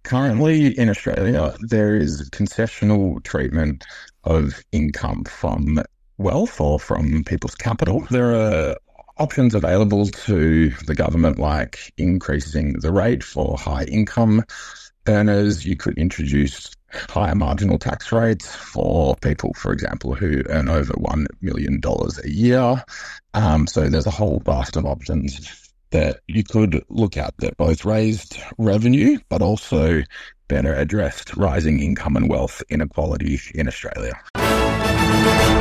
Currently in Australia, there is concessional treatment of income from wealth or from people's capital. There are options available to the government, like increasing the rate for high income earners. You could introduce higher marginal tax rates for people, for example, who earn over $1 million a year. So there's a whole vast of options that you could look at that both raised revenue, but also better addressed rising income and wealth inequality in Australia.